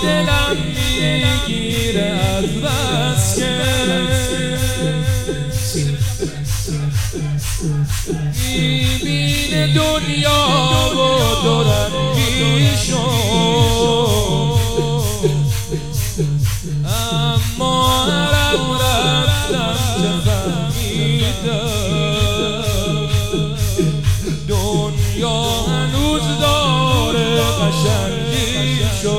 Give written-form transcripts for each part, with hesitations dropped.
دلم میگیره از بس که میبینه دنیا و دورنگی شد، اما هرم رفتم چه فهمیدم دنیا هنوز داره قشنگیشو.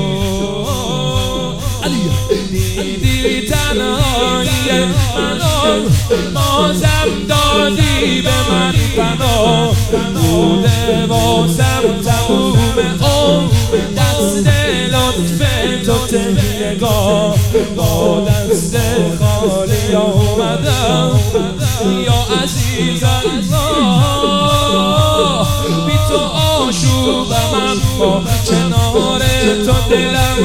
دیدی تنهایی منو بازم دادی به من پناه، بوده واسم تموم دست لطف تو تهیگاه، با دست خالی آمدم یا عزیز الله، بی تو آشوبم اما کنار تو دلم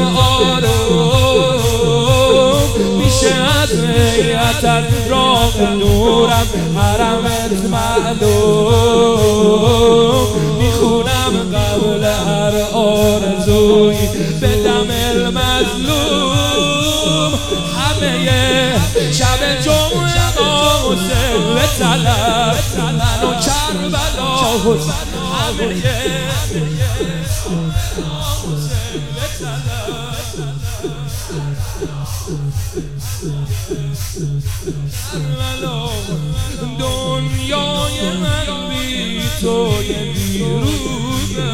آروم میشه. از هیئتت راه دورم حرمت معلوم، میخونم قبل هر آرزویی به دم المظلوم. همه شب جمعه قاسه به طلب منو کربلا حسین، همه دنیای من بی توی بیرونه،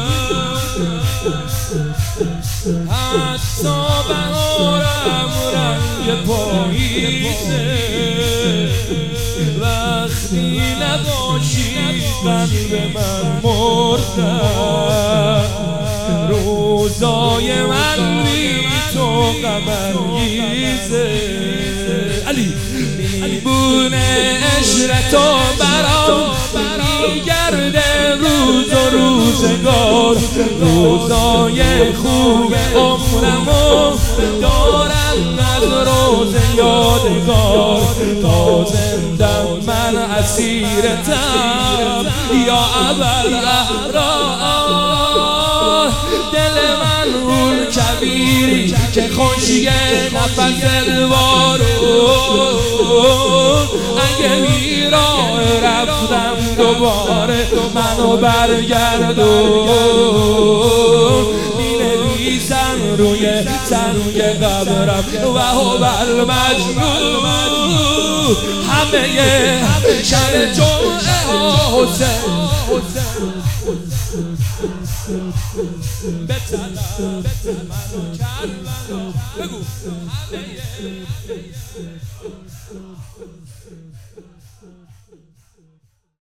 حتی بهارم رنگ پاییزه، وقتی نباشی قلب من مرده، روزای من بی تو غم انگیزه. میبونه عشرتو برام میگرده روز و روزگار، روزای خوب عمرمو دارم از روز یادگار، تا زندم من اسیرتم یا ابوالأحرار. دل من اون کبیری که خشک نفس الوارون، اگه بیراه رفتم دوباره منو برگردون. مینویسن روی سنگ قبرم و هو المجنون، همه شب جمعه حسین به طلب منو کربلا. بگو همه